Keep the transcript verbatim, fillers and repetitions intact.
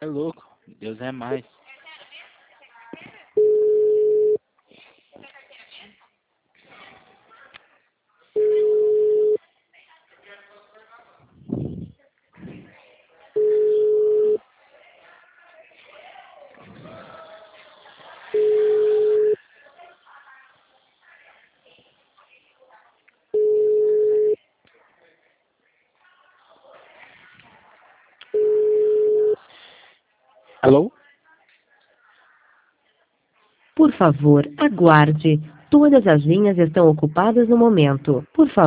É louco. Deus é mais. Alô? Por favor, aguarde. Todas as linhas estão ocupadas no momento. Por favor.